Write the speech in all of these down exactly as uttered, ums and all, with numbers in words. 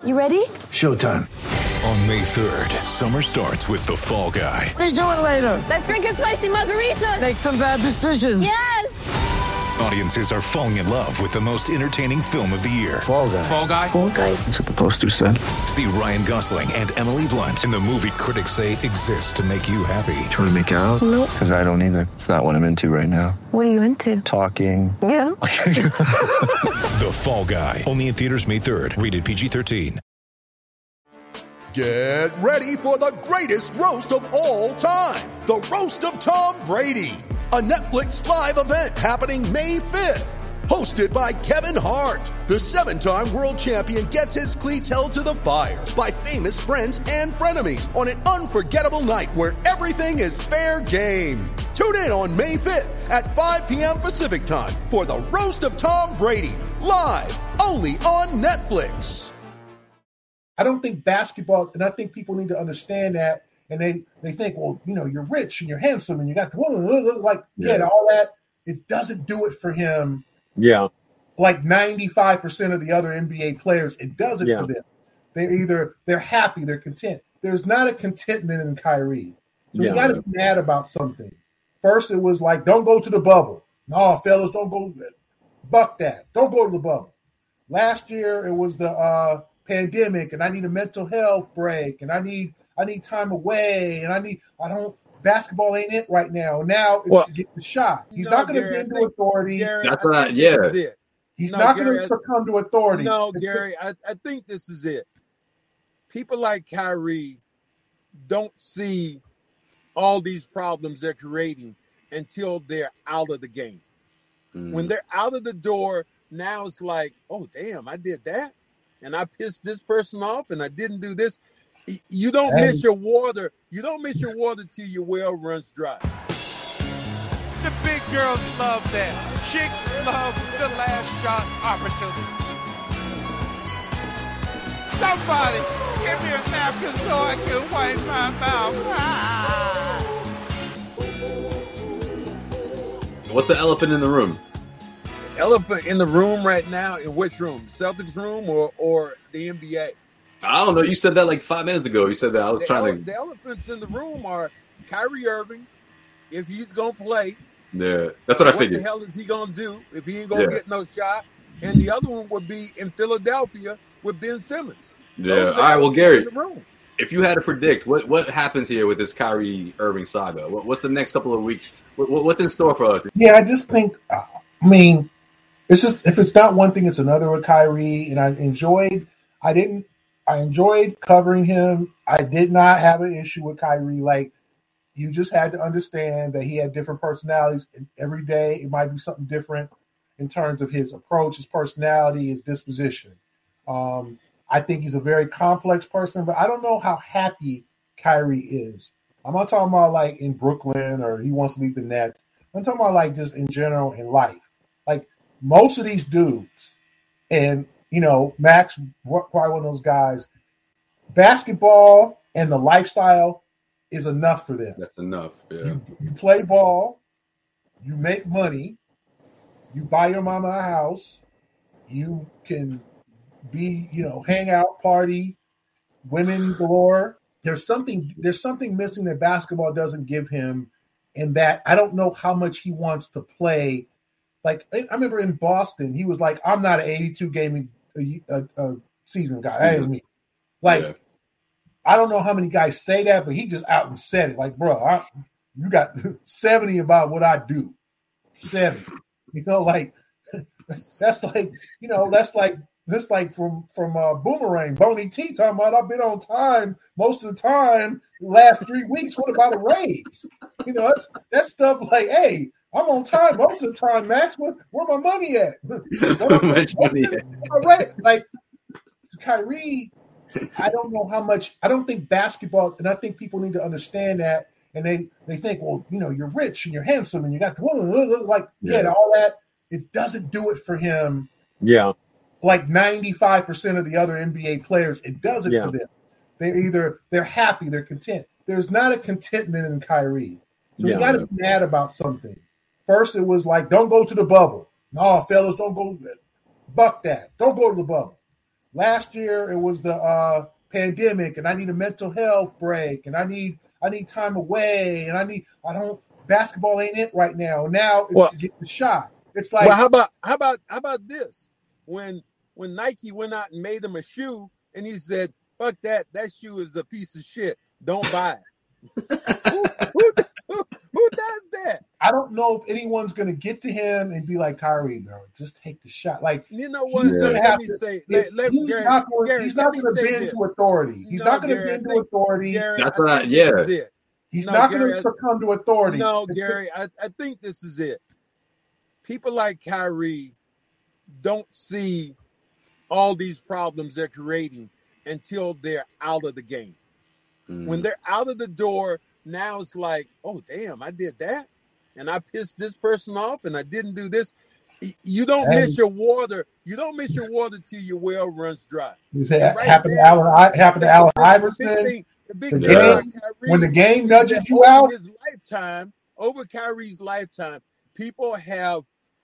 You ready? Showtime. On May third, summer starts with The Fall Guy. Let's do it later. Let's drink a spicy margarita. Make some bad decisions. Yes. Audiences are falling in love with the most entertaining film of the year. Fall Guy. Fall Guy. Fall Guy. That's what the poster said. See Ryan Gosling and Emily Blunt in the movie critics say exists to make you happy. Trying to make it out? Nope. Because I don't either. It's not what I'm into right now. What are you into? Talking. Yeah. The Fall Guy. Only in theaters May third. Rated P G thirteen. Get ready for the greatest roast of all time. The Roast of Tom Brady. A Netflix live event happening May fifth. Hosted by Kevin Hart. The seven-time world champion gets his cleats held to the fire by famous friends and frenemies on an unforgettable night where everything is fair game. Tune in on May fifth at five p.m. Pacific time for the Roast of Tom Brady. Live only on Netflix. I don't think basketball, and I think people need to understand that, and they, they think, well, you know, you're rich and you're handsome and you got the woman, like, yeah, Yeah. all that. It doesn't do it for him. Yeah. Like ninety-five percent of the other N B A players, it does it Yeah. for them. They're either, they're happy, they're content. There's not a contentment in Kyrie. So Yeah, you got to man. be mad about something. First, it was like, don't go to the bubble. No, fellas, don't go. Buck that. Don't go to the bubble. Last year, it was the uh, pandemic, and I need a mental health break, and I need I need time away, and I need I don't basketball ain't it right now. Now it's Well, to get the shot. He's no, not going to Gary, I bend to think- authority. Gary, That's I what I- think yeah. this is it. He's No, not going Gary, to I- succumb to authority. No, It's- Gary, I, I think this is it. People like Kyrie don't see all these problems they're creating until they're out of the game. Mm. When they're out of the door, now it's like, oh, damn, I did that. And I pissed this person off and I didn't do this. Y- You don't Hey. miss your water. You don't miss your water till your well runs dry. The big girls love that. Chicks love the last shot opportunity. Somebody give me a napkin so I can wipe my mouth. Ah. What's the elephant in the room? Elephant in the room right now, in which room? Celtics room or, or the N B A? I don't know. You said that like five minutes ago. You said that. I was The, trying ele- to. the elephants in the room are Kyrie Irving, if he's going to play. Yeah, that's what I What figured. the hell is he going to do if he ain't going to Yeah. get no shot? And the other one would be in Philadelphia with Ben Simmons. Yeah. Those are All the right. Well, elephants Gary, in the room. if you had to predict what, what happens here with this Kyrie Irving saga, what, what's the next couple of weeks? What, what- what's in store for us? Yeah, I just think, uh, I mean, it's just, if it's not one thing, it's another with Kyrie. And I enjoyed, I didn't, I enjoyed covering him. I did not have an issue with Kyrie. Like, you just had to understand that he had different personalities. And every day it might be something different in terms of his approach, his personality, his disposition. Um, I think he's a very complex person, but I don't know how happy Kyrie is. I'm not talking about like in Brooklyn or he wants to leave the Nets. I'm talking about like just in general in life. Like most of these dudes, and you know, Max, probably one of those guys, basketball and the lifestyle is enough for them. That's enough. Yeah. You, you play ball, you make money, you buy your mama a house, you can be, you know, hang out, party, women galore. There's something, there's something missing that basketball doesn't give him, and that I don't know how much he wants to play. Like I I remember in Boston, he was like, "I'm not an eighty-two game a, a, a season guy." That ain't me. Like Yeah. I don't know how many guys say that, but he just out and said it. Like, bro, I, you got seventy about what I do. seventy. You know, like that's like, you know, that's like this like from from uh, Boomerang, Boney T talking about I've been on time most of the time the last three weeks. What about a raise? You know, that's that stuff like, hey, I'm on time most of the time, Max. Where, where my money at? How much money? All right, like Kyrie, I don't know how much. I don't think basketball, and I think people need to understand that. And they they think, well, you know, you're rich and you're handsome and you got the woman, like yeah, Yeah. all that. It doesn't do it for him. Yeah. Like ninety-five percent of the other N B A players, it does it Yeah. for them. They're either they're happy, they're content. There's not a contentment in Kyrie. So Yeah. you got to be mad about something. First, it was like, don't go to the bubble. No, fellas, don't go. Buck that. Don't go to the bubble. Last year it was the uh, pandemic, and I need a mental health break, and I need I need time away, and I need I don't basketball ain't it right now. Now it's Well- to get the shot. It's like Well, how about how about how about this? When when Nike went out and made him a shoe, and he said, "Fuck that! That shoe is a piece of shit. Don't buy it." who, who, who, who does that? I don't know if anyone's going to get to him and be like, Kyrie, bro, just take the shot. Like, You know what? he's Let, gonna let have me to- say. if- Let, let, he's Gary, not going Gary, he's let not me going to say bend this. to authority. He's No, not going to Gary, I bend to think- authority. Gary, That's I what I- think yeah. this is it. He's No, not Gary, going I- to succumb to authority. No, It's- Gary, I, I think this is it. People like Kyrie don't see all these problems they're creating until they're out of the game. Mm. When they're out of the door, now it's like, oh, damn, I did that. And I pissed this person off and I didn't do this. Y- You don't Hey. miss your water. You don't miss your water till your well runs dry. You say And it right happened to there, Allen. I happened to the- Allen the big- Iverson. The big thing, the big The thing game- about Kyrie when the game is nudges that you over out- his lifetime, over Kyrie's lifetime, people have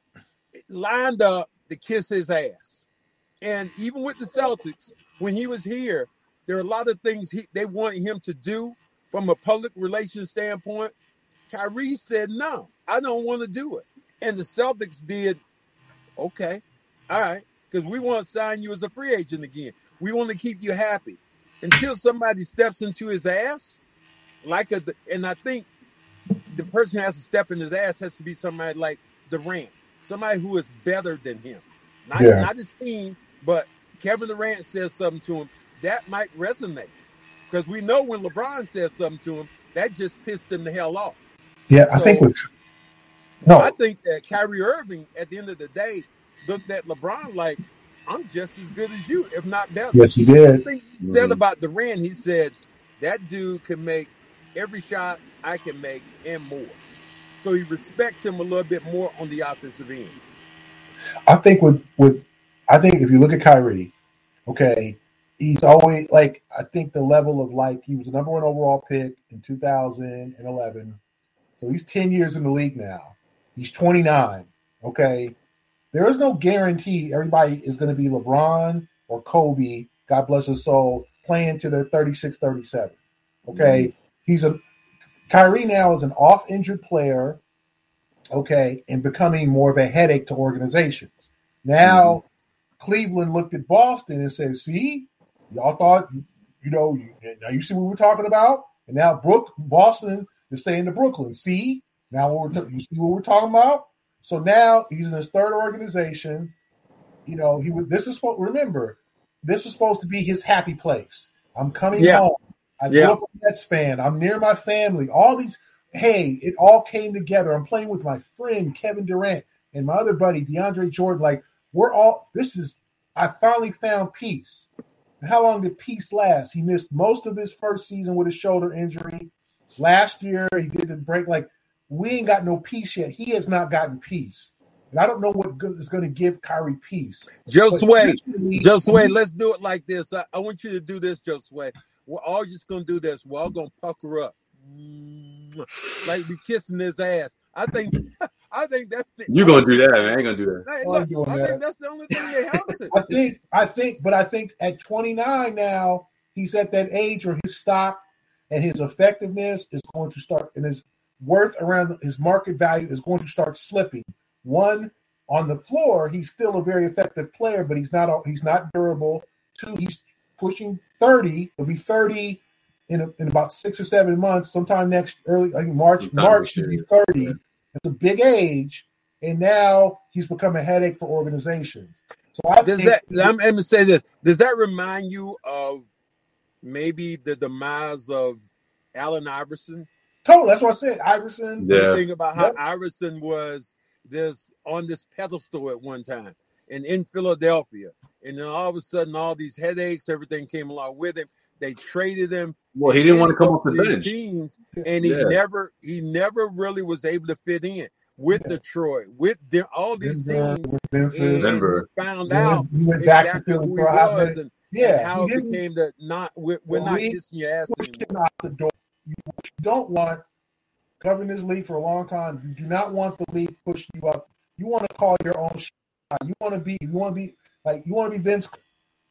lined up to kiss his ass. And even with the Celtics, when he was here, there are a lot of things he, they wanted him to do from a public relations standpoint. Kyrie said, no, I don't want to do it. And the Celtics did, okay, all right, because we want to sign you as a free agent again. We want to keep you happy. Until somebody steps into his ass, like a, and I think the person who has to step in his ass has to be somebody like Durant, somebody who is better than him. Not, Yeah. not his team, but Kevin Durant says something to him, that might resonate. Because we know when LeBron says something to him, that just pissed him the hell off. Yeah, I So- think with no, I think that Kyrie Irving, at the end of the day, looked at LeBron like, I'm just as good as you, if not better. yes, he I did. think he said Mhm. about Durant, he said, that dude can make every shot I can make and more. So he respects him a little bit more on the offensive end. I think with with I think if you look at Kyrie, okay, he's always like I think the level of like he was the number one overall pick in two thousand eleven. So he's ten years in the league now. He's twenty-nine. Okay. There is no guarantee everybody is going to be LeBron or Kobe, God bless his soul, playing to their thirty-six, thirty-seven. Okay. Mm-hmm. He's a Kyrie now is an off injured player, okay, and becoming more of a headache to organizations. Now, mm-hmm. Cleveland looked at Boston and said, see, y'all thought, you know, you, now you see what we're talking about? And now Brook, Boston is saying to Brooklyn, see, now what we're t- you see what we're talking about? So now he's in his third organization. You know, he was. This is what remember. This was supposed to be his happy place. I'm coming Yeah. home. I grew Yeah. up a Mets fan. I'm near my family. All these. Hey, it all came together. I'm playing with my friend Kevin Durant and my other buddy DeAndre Jordan. Like we're all. This is. I finally found peace. And how long did peace last? He missed most of his first season with a shoulder injury. Last year he did the break. Like we ain't got no peace yet. He has not gotten peace. And I don't know what good is going to give Kyrie peace. Josue, But- Josue, let's do it like this. I, I want you to do this, Josue. We're all just going to do this. We're all going to pucker up. Like we kissing his ass. I think I think that's the You gonna do that, man? I ain't gonna do that. Hey, I'm look, doing I that. think that's the only thing that helps it. I think, I think, but I think at twenty-nine now, he's at that age where his stock and his effectiveness is going to start, and his worth around his market value is going to start slipping. One, on the floor, he's still a very effective player, but he's not he's not durable. Two, he's pushing thirty. He'll be thirty in a, in about six or seven months. Sometime next early, I think March. Sometime March next should be year. thirty. Yeah. It's a big age, and now he's become a headache for organizations. So I Does think that? I'm, I'm gonna say this. Does that remind you of maybe the demise of Allen Iverson? totally. That's what I said. Iverson. Yeah. Think about how Yep. Iverson was this on this pedestal at one time and in Philadelphia, and then all of a sudden, all these headaches, everything came along with him. They traded him. Well, he didn't want to come off the these bench. teams, and he Yeah. never, he never really was able to fit in with Yeah. Detroit, with the, all these Denver, teams. with And Memphis. Denver. he found Then out he went back exactly to Philly who he for a hot was minute. and, Yeah, and how he it didn't became the not we're, we're Well, not we kissing your ass push anymore. him out the door. You, what you don't want, covering this league for a long time, you do not want the league pushing you up. You want to call your own shot. You want to be, you want to be like, you want to be Vince.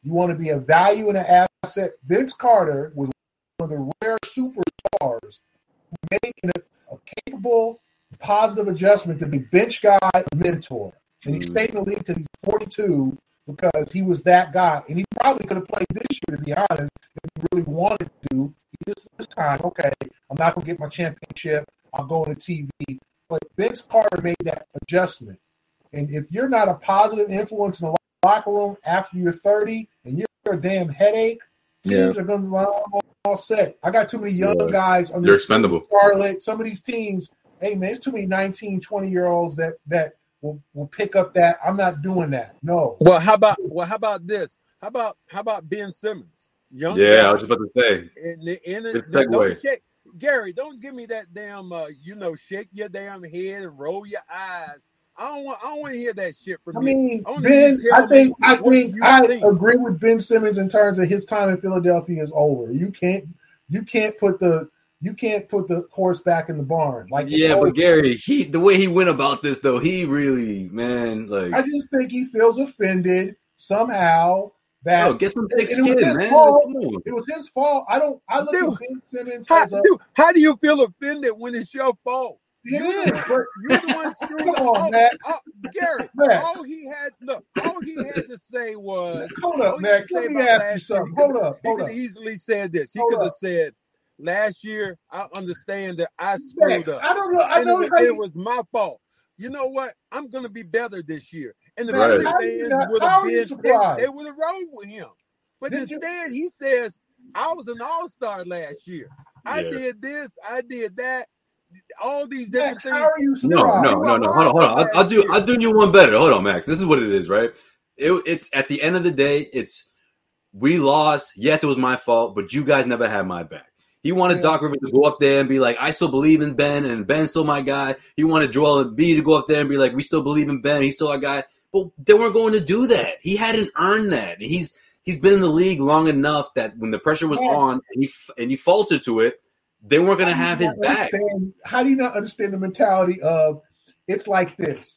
You want to be a value and an asset. Vince Carter was one of the rare superstars who made a, a capable, positive adjustment to be bench guy, mentor. And he stayed in the league until he's forty-two because he was that guy. And he probably could have played this year, to be honest, if he really wanted to. This, this time, okay, I'm not going to get my championship. I'll go on the T V. But Vince Carter made that adjustment. And if you're not a positive influence in the locker room after you're thirty and you're a damn headache, teams yeah. are going to be all, all set. I got too many young yeah. guys on this. They're expendable. Charlotte, some of these teams, hey, man, there's too many nineteen, twenty-year-olds that that will, will pick up that. I'm not doing that. No. Well, how about well, how about this? How about how about Ben Simmons? Young yeah, guy. I was just about to say. In the, in the, Good the, segue. don't shake, Gary, don't give me that damn, uh, you know, shake your damn head and roll your eyes. I don't want. I don't want to hear that shit from I you. mean, I Ben. I think. I think. I think. agree with Ben Simmons in terms of his time in Philadelphia is over. You can't. You can't put the. You can't put the horse back in the barn. Like yeah, but Gary, he the way he went about this though, he really, man, like I just think he feels offended somehow. That Yo, get some thick skin, it man. Fault. It was his fault. I don't. I look dude, at Ben Simmons how, as a. Dude, how do you feel offended when it's your fault? It you is. The, you're the one screwing Come on, up. Max. Oh, oh, Gary, Max. all he had look, all he had to say was hold up, Max. Let me ask you something. Hold up, hold he up. He could have easily said this. He Hold could have up. said, "Last year, I understand that I screwed Max, up. I don't know. I and know it, how it you, was my fault. You know what? I'm going to be better this year." And the Right. Philly fans How would are have you been, surprised? they, they would have rolled with him. But Did you- instead, he says, "I was an all-star last year. I Yeah. did this. I did that. All these different Max, things." how are you No, surprised? no, no, no. Hold on, hold on. I'll, I'll do. I'll do you one better. Hold on, Max. This is what it is, right? It, it's at the end of the day, it's we lost. Yes, it was my fault, but you guys never had my back. He wanted Yeah. Doc Rivers to go up there and be like, "I still believe in Ben, and Ben's still my guy." He wanted Joel Embiid to go up there and be like, "We still believe in Ben. He's still our guy." But they weren't going to do that. He hadn't earned that. He's he's been in the league long enough that when the pressure was Yeah. on and he and he faltered to it, they weren't going to How have do you his not back. understand- How do you not understand the mentality of it's like this?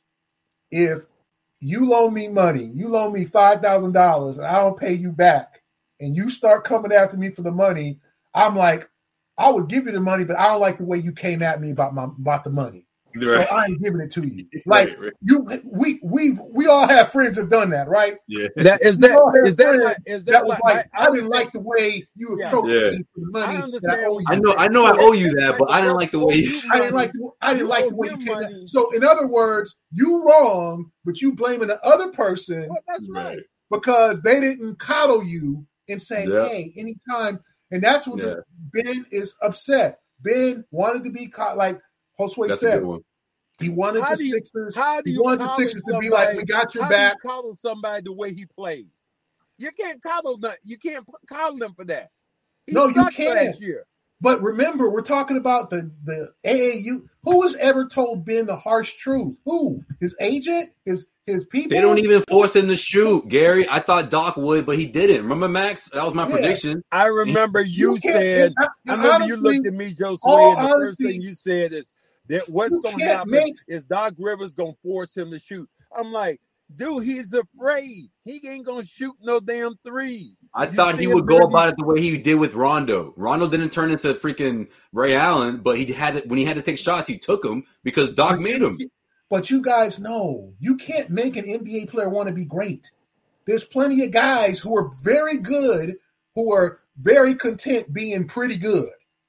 If you loan me money, you loan me five thousand dollars, and I don't pay you back, and you start coming after me for the money, I'm like, I would give you the money, but I don't like the way you came at me about my about the money. Right. So I ain't giving it to you. Like Right, right. you, we we we all have friends have done that, right? Yeah. That is We all that have is that friends like is that, that was like, like, I, didn't understand- like the way you Yeah. approached Yeah. me for the money I that understand I owe what you. I know, I know, I owe you that, but I didn't like the way you. I didn't like the, I didn't You like owe the way you him came money. out. So in other words, you wrong, but you blaming the other person Well, that's right. because they didn't coddle you and say, Yeah. hey, anytime. And that's what Yeah. the, Ben is upset. Ben wanted to be caught, like Josue That's a said. good one. He wanted How the do you- Sixers. How do He you wanted the coddle Sixers to be somebody- like, we got your how back. do you coddle somebody the way he played? You can't coddle them. You can't coddle them for that. He No, you sucked can't. last year. But remember, we're talking about the, the A A U. Who has ever told Ben the harsh truth? Who? His agent? His his people? They don't even force him to shoot, Gary. I thought Doc would, but he didn't. Remember, Max? That was my Yeah. prediction. I remember you, You can't- said. and- I and remember you honestly, looked at me, Joe all Sway, and the first honesty, thing you said is that what's you going to can't happen make- is Doc Rivers going to force him to shoot. I'm like, dude, he's afraid. He ain't going to shoot no damn threes. I You thought see he him would go during about it the way he did with Rondo. Rondo didn't turn into freaking Ray Allen, but he had it when he had to take shots. He took them because Doc made him. But you guys know you can't make an N B A player want to be great. There's plenty of guys who are very good, who are very content being pretty good.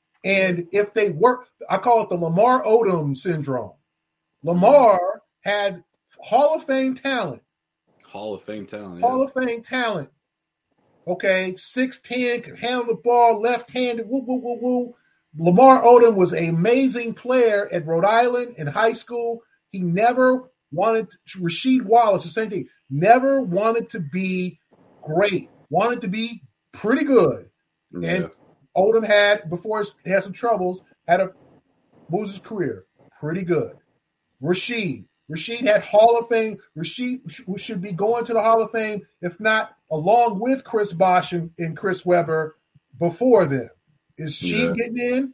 And if they work, I call it the Lamar Odom syndrome. Lamar had Hall of Fame talent. Hall of Fame talent. Hall Yeah. of Fame talent. Okay, six ten, can handle the ball, left-handed, woo, woo, woo, woo. Lamar Odom was an amazing player at Rhode Island in high school. He never wanted to, Rasheed Wallace, the same thing, never wanted to be great, wanted to be pretty good. Yeah. And Odom had, before he had some troubles, had a, what was his career? Pretty good. Rasheed. Rasheed had Hall of Fame. Rasheed sh- should be going to the Hall of Fame, if not along with Chris Bosh and, and Chris Webber before them. Is Sheed Yeah. getting in?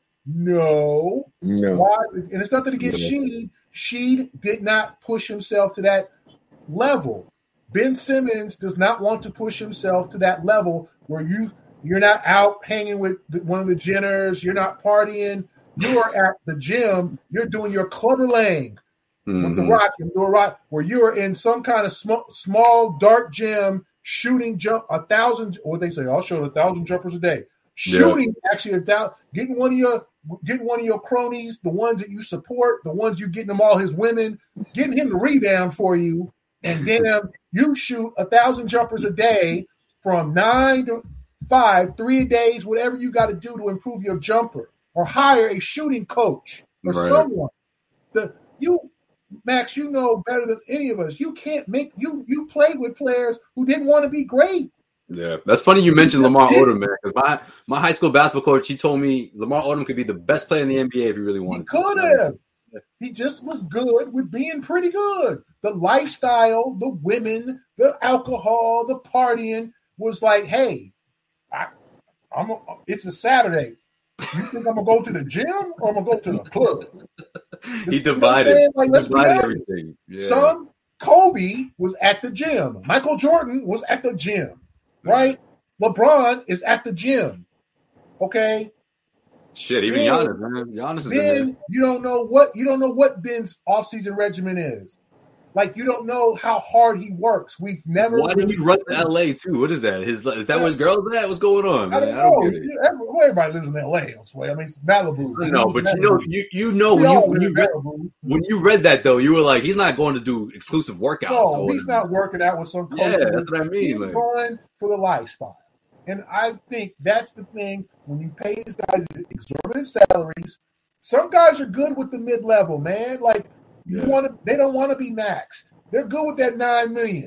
No. No. Why? And it's nothing against No. Sheed. Sheed did not push himself to that level. Ben Simmons does not want to push himself to that level where you you're not out hanging with the, one of the Jenners, you're not partying, you are at the gym, you're doing your clubberlang mm-hmm. with the Rock and do a rock where you are in some kind of small, small dark gym shooting jump a thousand. What they say, I'll show a thousand jumpers a day. Shooting yeah. actually a thousand, getting one of your getting one of your cronies, the ones that you support, the ones you getting them all his women, getting him to rebound for you, and then you shoot a thousand jumpers a day from nine to five, three days, whatever you got to do to improve your jumper, or hire a shooting coach or right. someone. The you, Max, you know better than any of us. You can't make you you played with players who didn't want to be great. Yeah, that's funny you mentioned Lamar Odom, man. Because my, my high school basketball coach, he told me Lamar Odom could be the best player in the N B A if he really wanted he could to. have. He just was good with being pretty good. The lifestyle, the women, the alcohol, the partying was like, hey, I, I'm. A, it's a Saturday. You think I'm gonna go to the gym or I'm gonna go to the club? He divided. You know like, let's divided everything. Yeah. Son, Kobe was at the gym. Michael Jordan was at the gym. Right? LeBron is at the gym. Okay? Shit, even ben, Giannis, man. Giannis is Ben, in there. You don't know what you don't know what Ben's offseason regimen is. Like you don't know how hard he works. We've never Why really did he run to L A too? What is that? His is that where his girl's at? What's going on, man? I don't know. I don't get it. Everybody lives in L A, I swear. I mean, it's Malibu. I know, but Malibu. you know, you you know when you when you, read, when you read that though, you were like, he's not going to do exclusive workouts. No, he's not working out with some coach. Yeah, that's what I mean. He's like. going for the lifestyle. And I think that's the thing when you pay these guys exorbitant salaries. Some guys are good with the mid-level, man. Like you yeah. want to, they don't want to be maxed. They're good with that nine million.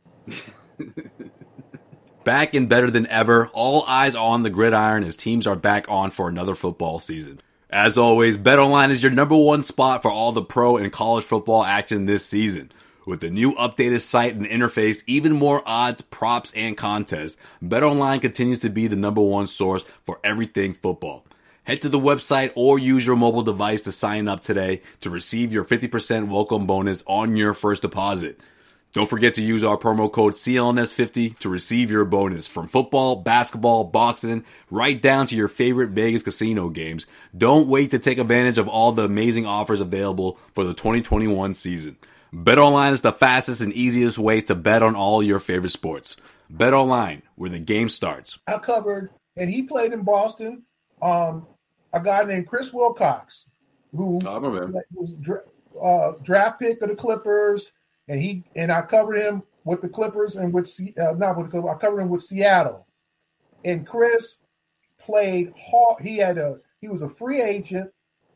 Back and better than ever, all eyes on the gridiron as teams are back on for another football season. As always, BetOnline is your number one spot for all the pro and college football action this season. With the new updated site and interface, even more odds, props, and contests, BetOnline continues to be the number one source for everything football. Head to the website or use your mobile device to sign up today to receive your fifty percent welcome bonus on your first deposit. Don't forget to use our promo code C L N S fifty to receive your bonus from football, basketball, boxing, right down to your favorite Vegas casino games. Don't wait to take advantage of all the amazing offers available for the twenty twenty-one season. BetOnline is the fastest and easiest way to bet on all your favorite sports. BetOnline, where the game starts. I covered, and he played in Boston, um, a guy named Chris Wilcox, who oh, was uh, draft pick of the Clippers, and he and I covered him with the Clippers and with uh, not with the Clippers. I covered him with Seattle, and Chris played hard. He had a he was a free agent,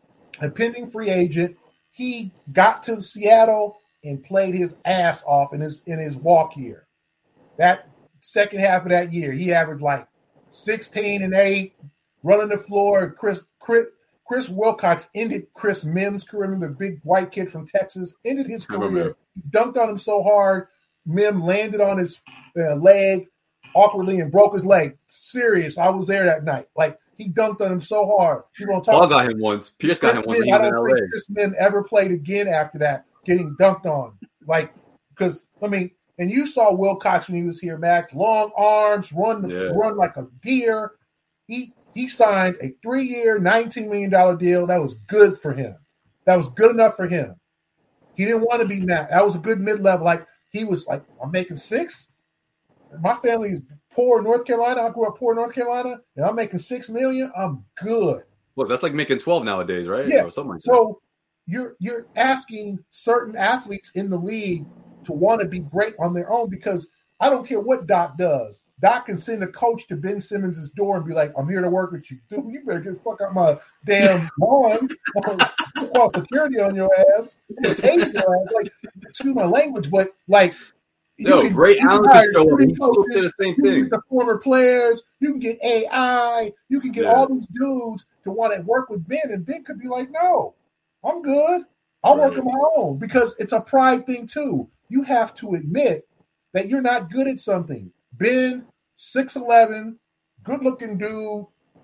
a pending free agent. He got to Seattle and played his ass off in his in his walk year. That second half of that year, he averaged like sixteen and eight, running the floor. Chris Chris Chris Wilcox ended Chris Mims' career, the big white kid from Texas, ended his career. He dunked on him so hard, Mim landed on his uh, leg awkwardly and broke his leg. Serious, I was there that night. Like, he dunked on him so hard. People don't talk Paul got him once. Pierce got him once. I don't think Chris Mim ever played again after that, getting dunked on. Like, because, I mean, and you saw Wilcox when he was here, Max. Long arms, run the, yeah. run like a deer. He he signed a three-year, nineteen million dollars deal. That was good for him. That was good enough for him. He didn't want to be mad. That was a good mid-level. Like, he was like, I'm making six. My family is poor in North Carolina. I grew up poor in North Carolina, and I'm making six million. I'm good. Well, that's like making twelve nowadays, right? Yeah. Or something like so that. you're you're asking certain athletes in the league to want to be great on their own, because I don't care what Doc does. Doc can send a coach to Ben Simmons' door and be like, I'm here to work with you. Dude, you better get the fuck out my damn lawn. Call security on your ass. Take your ass. Like, excuse my language, but like, no, can, Ray Allen can show up. He still coaches, did the same you thing. can get the former players. You can get A I. You can get Yeah. all these dudes to want to work with Ben, and Ben could be like, no, I'm good. I'll Right. work on my own, because it's a pride thing too. You have to admit that you're not good at something. Ben, six eleven, good-looking dude,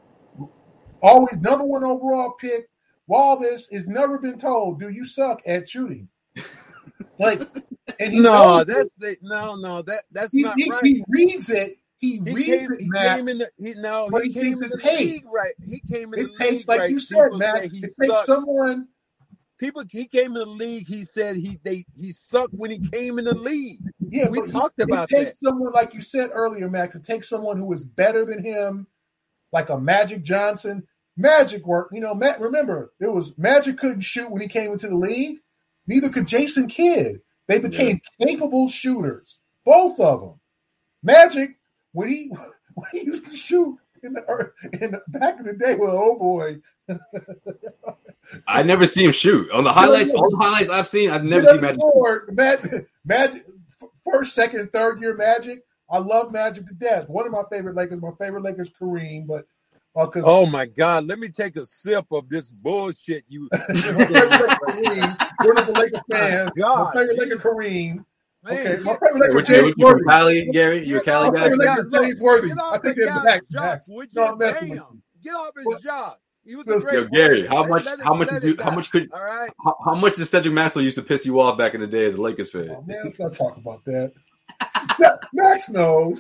always number one overall pick. All this has never been told, dude, you suck at shooting. Like, And he no, knows that's it. the no, no, that that's He's, not he, right. he reads it. He, He reads came, it, he Max. came in the he no, but he, he came thinks in it's the hate. league right. He came in It the takes, league like right. you said, People Max, say he it takes sucked. someone. People, he came in the league. He said he they he sucked when he came in the league. Yeah, we but talked it about takes that. someone, like you said earlier, Max. It takes someone who is better than him, like a Magic Johnson. Magic work, you know. Matt, remember, it was Magic couldn't shoot when he came into the league. Neither could Jason Kidd. They became yeah. capable shooters, both of them. Magic, when he when he used to shoot in the in the, back in the day, well, oh boy. I never see him shoot on the highlights. All the highlights I've seen, I've never seen Magic. Magic, Magic, first, second, third year Magic. I love Magic to death. One of my favorite Lakers. My favorite Lakers, Kareem. But uh, oh my God, let me take a sip of this bullshit. You, Kareem, we're not the Lakers fans. God, my favorite Laker, Kareem. Man, okay, my favorite Laker, what James you, Worthy. From Cali, Gary, you're a Cali guy. Laker, James Worthy. I think they're back. Job, would you? No, Damn, get off his well, job. He was a great Yo, Gary, how let, much? let how it, much? Did you, how much could? All right. How, how much did Cedric Maxwell used to piss you off back in the day as a Lakers fan? Oh, man, let's not talk about that. Max knows.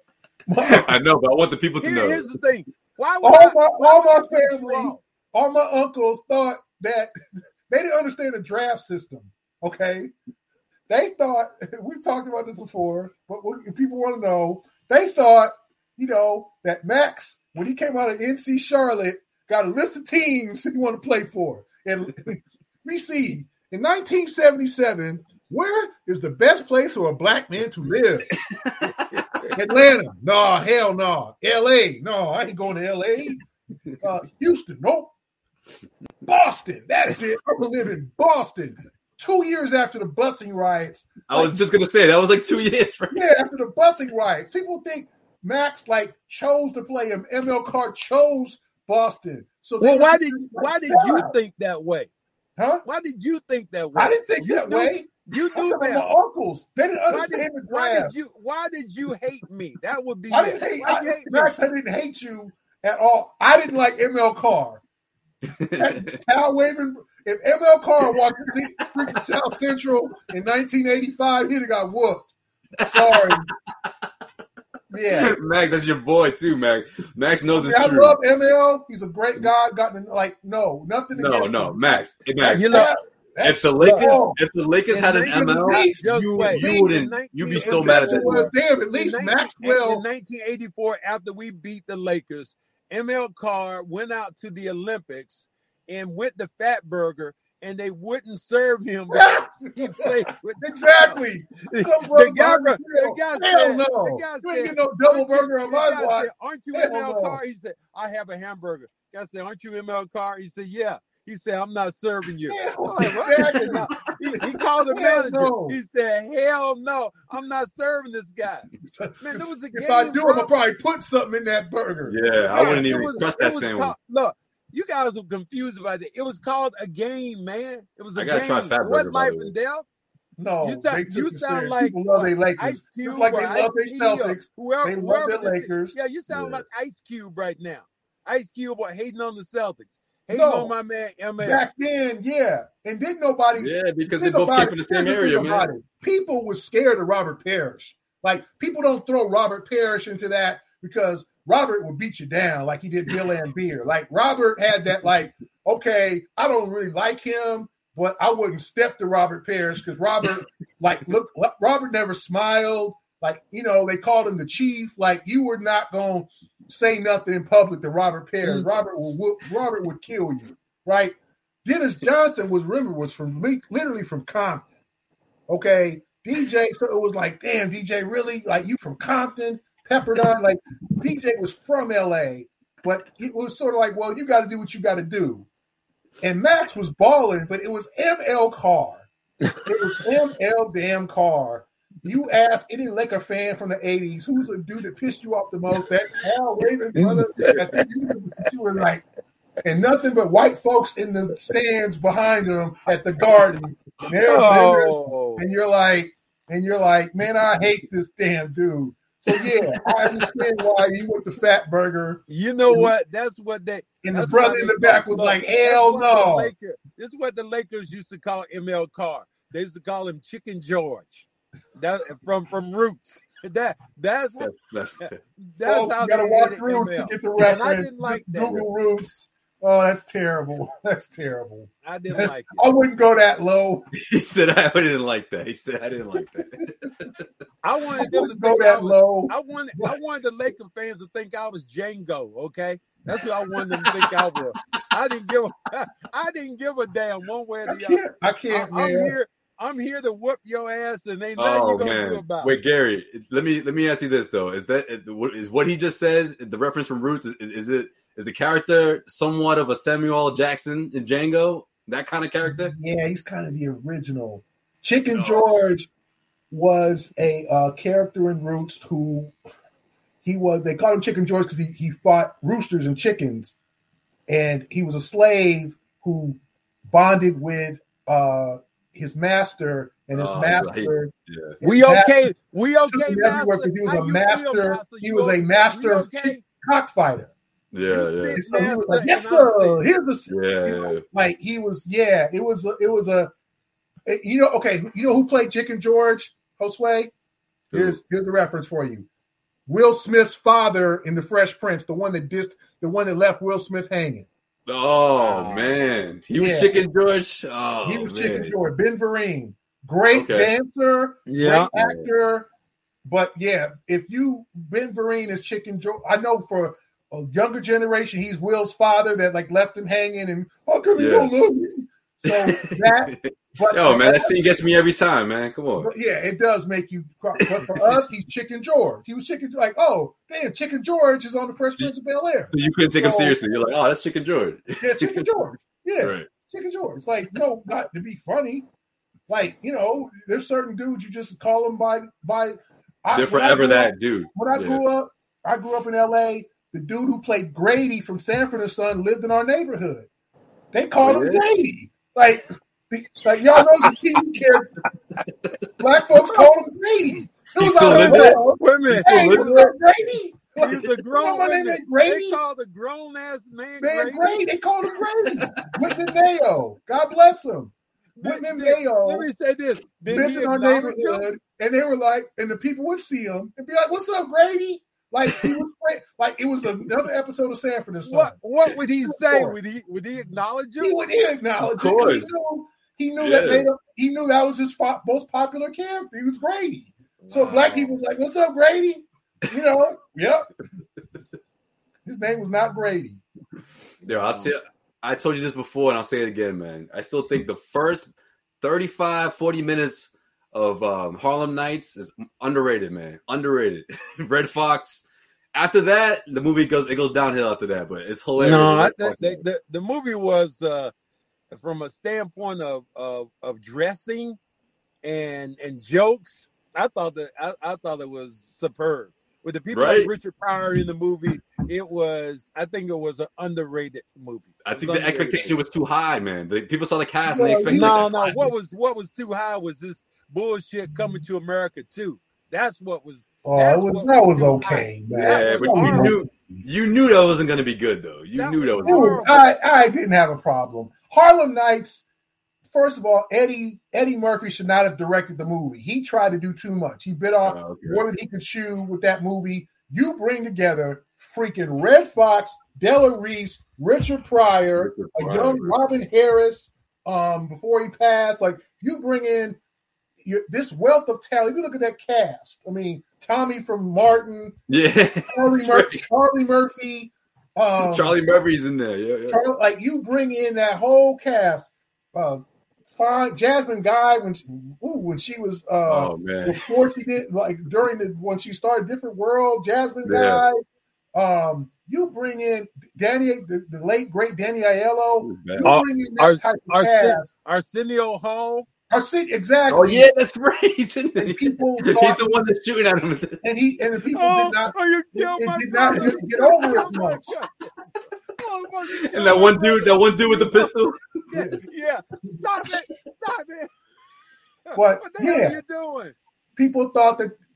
I know, but I want the people to Here, know. Here's the thing. Why would all I, my why all my would family, all my uncles thought that they didn't understand the draft system. Okay, they thought we've talked about this before, but if people want to know, they thought you know that Max, when he came out of N C Charlotte, got a list of teams he wanted to play for, and we see in nineteen seventy-seven, where is the best place for a black man to live? Atlanta, no, hell no. L A, no, I ain't going to L A. Uh, Houston, nope. Boston, that's it. I'm gonna live in Boston. Two years after the busing riots. I was like, just gonna say that was like two years. Right? Yeah, after the busing riots, people think Max like chose to play him. M L Carr chose Boston. So well, why did like, why did sad. you think that way? Huh? Why did you think that way? I didn't think you that knew, way. You knew that. My uncles, they didn't understand why did, the draft. Why did you? Why did you hate me? That would be. I didn't hate, why I, you hate Max. me? I didn't hate you at all. I didn't like M L Carr. Tal waving. If M L Carr walked to South Central in nineteen eighty-five, he'd have got whooped. Sorry. Yeah, Max, that's your boy too, Max. Max knows it's I true. I love M L. He's a great guy. Gotten like no, nothing. No, against no, him. Max. Hey, Max. You know, if the Lakers, oh. if the Lakers had an M L, you, wait, you wouldn't. You'd be still mad at that. Well, damn, at least in Maxwell. In nineteen eighty-four, after we beat the Lakers, M L Carr went out to the Olympics and went to Fatburger, and they wouldn't serve him because he played with exactly. The, Some the guy, the guy Hell said, no. the guy you said, ain't get no double burger on my watch. Aren't you Hell M L no. Carr? He said, I have a hamburger. The guy said, aren't you M L Carr? He said, yeah. He said, I'm not serving you. Hell, like, exactly. no. he, he called the Hell manager. no. He said, hell no, I'm not serving this guy. Man, there was a if game, I do, bro. I'm going to probably put something in that burger. Yeah, I wouldn't even was, trust that was sandwich. Called, look, you guys were confused about it. It was called a game, man. It was a I gotta game. try Fatburger, It wasn't by life the way. and death. No, You sound, they took you it sound serious. like People love uh, their Lakers. Ice Cube, Just like they or love their Ice-T, Celtics. Whoever, they love whoever their this is. Lakers. Yeah, you sound Yeah. like Ice Cube right now. Ice Cube or hating on the Celtics. Hating No. on my man M L. Back then, yeah. And didn't nobody. Yeah, because they think both about came it. from the same Here's area, thing about man. it. People were scared of Robert Parrish. Like, people don't throw Robert Parrish into that because Robert will beat you down like he did Bill Laimbeer. Like, Robert had that, like, okay, I don't really like him, but I wouldn't step to Robert Parrish because Robert, like, look, Robert never smiled. Like, you know, they called him the chief. Like, you were not going to say nothing in public to Robert Parrish. Mm-hmm. Robert will whoop, Robert would kill you, right? Dennis Johnson was, remember, was from literally from Compton. Okay, D J, so it was like, damn, D J, really? Like, you from Compton, Pepperdine? Like, D J was from L A, but it was sort of like, well, you got to do what you got to do. And Max was balling, but it was M L Carr. It was M L damn Carr. You ask any Laker fan from the eighties, who's the dude that pissed you off the most? That Al Raven brother. You were like, and nothing but white folks in the stands behind him at the Garden. And, oh. and you're like, and you're like, man, I hate this damn dude. So yeah, I understand why you went to Fatburger. You know and, what? That's what they. And the brother in the back was like, hell no. Lakers, this is what the Lakers used to call M L Carr. they used to call him Chicken George. That from from Roots. That that's what That's, that's Folks, how you gotta they walk added through M to L. get the And reference. I didn't like Just that. Google Roots. Oh, that's terrible. That's terrible. I didn't like I it. wouldn't go that low. he said I didn't like that. He said I didn't like that. I I wanted them to wouldn't go think I that was. low. I wanted. I wanted the Laker fans to think I was Django. Okay, that's what I wanted them to think I was. I didn't give. A, I didn't give a damn one way or I the other. can't. I I, can't, I'm man. here. I'm here to whoop your ass, and ain't nothing Oh you gonna do man! about it. Wait, Gary. Let me let me ask you this though: Is that is what he just said? The reference from Roots is, is it is the character somewhat of a Samuel L. Jackson in Django? That kind of character? Yeah, he's kind of the original. Chicken No. George was a uh, character in Roots who he was. They called him Chicken George because he, he fought roosters and chickens, and he was a slave who bonded with uh, his master, and his Oh, master. right. Yeah. his We master okay? We took okay, him everywhere master? because he was How a you master. feel, master? He You was a okay? master We of okay? chick- cockfighter. Yeah, You yeah, sit So he was master, like, "Yes, and I'm sir. sitting. Here's a yeah, you know, yeah. like he was. Yeah, it was. A, it was a. it- You know, okay. You know who played Chicken George? Josue. Here's here's a reference for you. Will Smith's father in The Fresh Prince, the one that dissed, the one that left Will Smith hanging. Oh man, he was Yeah. Chicken George. Oh, He was man. Chicken George. Ben Vereen, great Okay. dancer, Yeah. great actor. But yeah, if you Ben Vereen is Chicken George, I know for a younger generation, he's Will's father that like left him hanging and how come you Yeah. don't love me? So that, but Yo, man, that scene gets me every time, man. Come on. But yeah, it does make you cry. But for us, he's Chicken George. He was Chicken like, oh damn, Chicken George is on the Fresh Prince of Bel Air. So you couldn't take him So- seriously. You're like, oh, that's Chicken George. Yeah, Chicken George. Yeah, Right. Chicken George. Like, no, not to be funny. Like, you know, there's certain dudes you just call them by by. I, They're when I forever grew that up- dude. When I Yeah. grew up, I grew up in L A. The dude who played Grady from Sanford and Son lived in our neighborhood. They called Oh, him yeah? Grady. Like, like y'all know the T V character. Black folks called him Grady. It was still all live like, there? "Oh, Wait a minute. hey, live what's there? up, Grady? He was a You know grown my wait a name minute. ain't Grady? They called a grown ass man, Man, Grady. Grady. They called him Grady. Whitman Mayo. God bless him. Whitman Did- Mayo Let me say this. Did lived he in our acknowledge him? neighborhood, and they were like, and the people would see him and be like, "What's up, Grady?" Like he was great. Like it was another episode of Sanford and Son. What what would he say? course. Would he would he acknowledge He you? would he acknowledge Of it 'cause he course. knew he knew Yeah. that made him, he knew that was his fo- most popular character. He was Grady. So Wow. black people was like, "What's up, Grady?" You know, yep. His name was not Grady. Yo, I'll say, I told you this before, and I'll say it again, man. I still think the first thirty-five, forty minutes of um, Harlem Nights is underrated, man. Underrated. Red Fox. After that, the movie goes it goes downhill after that, but it's hilarious. No, I, Red the, Fox, the, the, the movie was uh, from a standpoint of, of of dressing and and jokes. I thought that I, I thought it was superb. With the people Right. like Richard Pryor in the movie, it was I think it was an underrated movie. I It think was the underrated. expectation was too high, man. The, people saw the cast No, and they expected No, it. no. What was what was too high was this bullshit coming to America too. That's what was. Oh, that's it was, what that was too okay, high. man. That Yeah, was but you horrible. knew you knew that wasn't going to be good, though. You That knew that was was. It was- I, I didn't have a problem. Harlem Nights. First of all, Eddie Eddie Murphy should not have directed the movie. He tried to do too much. He bit off Oh, okay. more than he could chew with that movie. You bring together freaking Red Fox, Della Reese, Richard Pryor, Richard a Pryor, young right. Robin Harris. Um, before he passed, like you bring in you, this wealth of talent. If you look at that cast, I mean, Tommy from Martin, Yeah, Charlie, that's Mur- right. Charlie Murphy, um, Charlie Murphy's in there. Yeah, yeah. Charlie, like you bring in that whole cast. Uh, fine, Jasmine Guy when she, ooh, when she was uh, Oh man, before she did like during the when she started Different World, Jasmine Yeah. Guy. Um, you bring in Danny, the, the late great Danny Aiello. Man. You Ar- bring in that Ar- type of Arsen- cast. Arsenio Hall. Arsen- exactly. Oh yeah, that's right. He's in there. And people He's thought- the one that's shooting at him. and he and the people Oh, did not. oh, you it- killed it my did not brother. get- get over Oh, as my much. God. Oh, my God. And that one dude, that one dude with the pistol. Yeah, yeah. Stop it! Stop it! But, what the hell yeah. are you doing? People thought that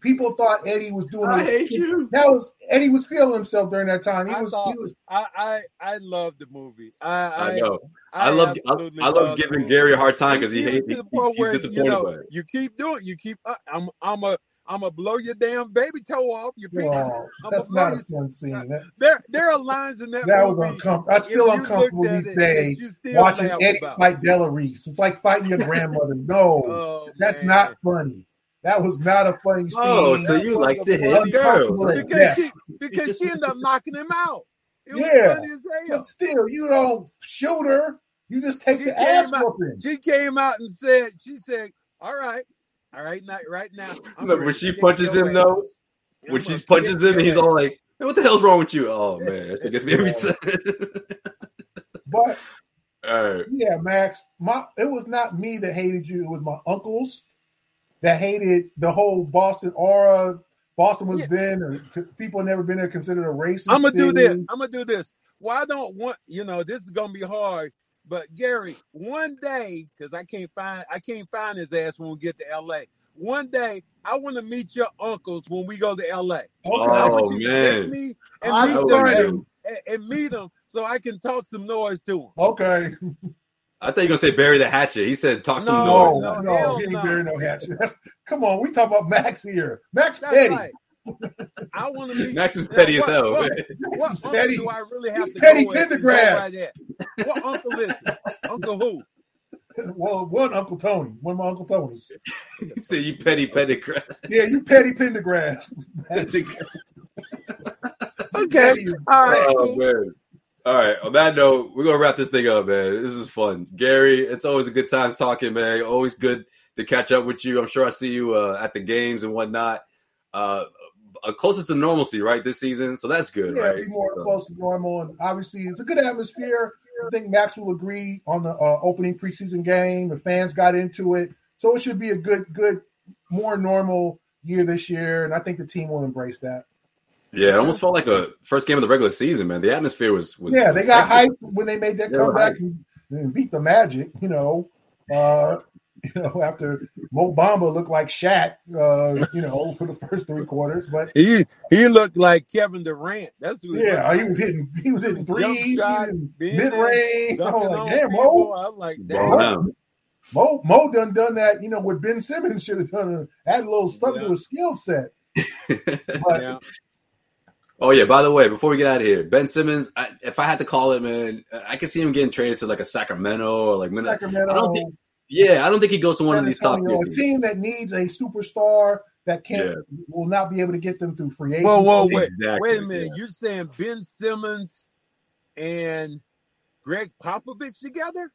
people thought Eddie was doing. I it. hate you. That was Eddie was feeling himself during that time. He I was. thought, He was I, I I love the movie. I I I, know. I, love. I, absolutely I love giving the Gary a movie. hard time because he Even hates. to He, the point he's where, disappointed you know, by it. you keep doing. You keep. Uh, I'm I'm a I'm gonna blow your damn baby toe off. Your penis. oh, I'm that's gonna blow not a your, fun scene. That, there there are lines in that, that was movie. uncomfortable. I'm if still you uncomfortable looked at these it, that days you still watching laugh Eddie about. fight Della Reese. It's like fighting your grandmother. No, Oh, that's man. not funny. That was not a funny scene. Oh, so That you was like a to hit funny- girls? uncomfortable because death. she because she ended up knocking him out. It was Yeah. funny as hell. But still, you don't shoot her. You just take She the came ass out- whooping. She came out and said, she said, all right, all right, not right now. I'm Look, ready when to she kick punches your him, though, ass. I'm when gonna she punches kick him, and your he's ass. all like, "Man, what the hell's wrong with you?" Oh man, that gets me every time. But All right. yeah, Max, my it was not me that hated you. It was my uncles that hated the whole Boston aura. Boston was Yeah. then, or people had never been there considered a racist. I'm gonna do city. this. I'm gonna do this. Why don't one? You know, this is gonna be hard. But Gary, one day, because I can't find, I can't find his ass when we get to L A. One day, I want to meet your uncles when we go to L A. Okay. I Oh, want you to man. take me and I meet would them be and, good. and, and meet them so I can talk some noise to them. Okay. I thought you were gonna say bury the hatchet. He said talk some No, No, noise. no, no, hell he ain't no. very no hatchet. That's- Come on, we talk about Max here. Max That's Petty. right. I want to meet. Max is Now, petty as what- hell. What, man. Max what is uncle petty. do I really have He's to Petty go with and go Pendergrass. right there? What uncle is it? Uncle who? Well, one Uncle Tony. One my Uncle Tony. He said you petty petty crap. Yeah, you Petty Pendergrass. Okay. All right. Oh cool. man. All right. On that note, we're gonna wrap this thing up, man. This is fun. Gary, it's always a good time talking, man. Always good to catch up with you. I'm sure I see you uh, at the games and whatnot. Uh, uh, closer to normalcy, right, this season. So that's good, Yeah, right? be more So- close to normal, and obviously it's a good atmosphere. I think Max will agree on the uh, opening preseason game. The fans got into it, so it should be a good, good, more normal year this year, and I think the team will embrace that. Yeah, it almost felt like a first game of the regular season, man. The atmosphere was, was Yeah, they got hectic. hyped when they made that They were comeback hyped. and, and beat the Magic. You know, uh, you know after Mo Bamba looked like Shaq, uh, you know, for the first three quarters, but He he looked like Kevin Durant. That's who. He yeah, looked he was hitting, he was hitting Jump threes, shots, being mid range. I was dunking like, on damn, people. Mo. I was like, Ball damn. down. Mo Mo done done that, you know, what Ben Simmons should have done. Uh, add a little stuff Yeah. to his skill set. But Yeah. Oh yeah. By the way, before we get out of here, Ben Simmons. I, if I had to call it, man, I could see him getting traded to like a Sacramento or like Minnesota. Sacramento, I don't think. Yeah, I don't think he goes to one San of these top Antonio, tier a teams. team that needs a superstar that can't Yeah. will not be able to get them through free agency. Whoa, whoa, wait, Exactly, wait a minute. yeah. You're saying Ben Simmons and Greg Popovich together?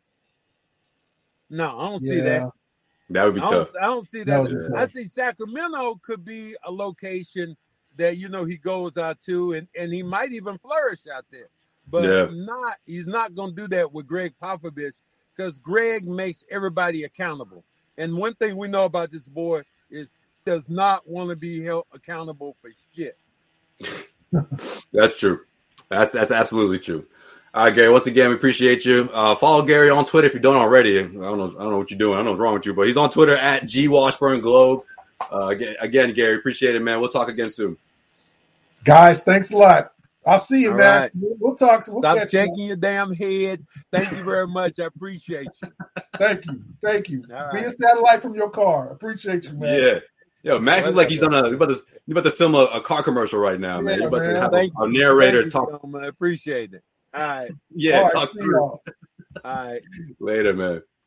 No, I don't see Yeah. that. That would be I tough. don't, I don't see That that. would be I tough. see Sacramento could be a location that, you know, he goes out to, and, and he might even flourish out there. But Yeah. not he's not going to do that with Greg Popovich because Greg makes everybody accountable. And one thing we know about this boy is does not want to be held accountable for shit. That's true. That's that's absolutely true. All right, Gary. Once again, we appreciate you. Uh, follow Gary on Twitter if you don't already. I don't know. I don't know what you're doing. I don't know what's wrong with you, but he's on Twitter at G Washburn Globe. Uh, again, again, Gary, appreciate it, man. We'll talk again soon. Guys, thanks a lot. I'll see you, All man. right. We'll, we'll talk. We'll Stop catch you. shaking your damn head. Thank you very much. I appreciate you. Thank you. Thank you. All Be a right. satellite from your car. Appreciate you, man. Yeah. Yo, Max is like he's on a. He's about to. He's about to film a, a car commercial right now, man. Yeah, He's about man. to have Thank a, a you. narrator Thank you, talk. Tom. I appreciate it. All right. Yeah, All right, talk see through y'all. All right. later, man.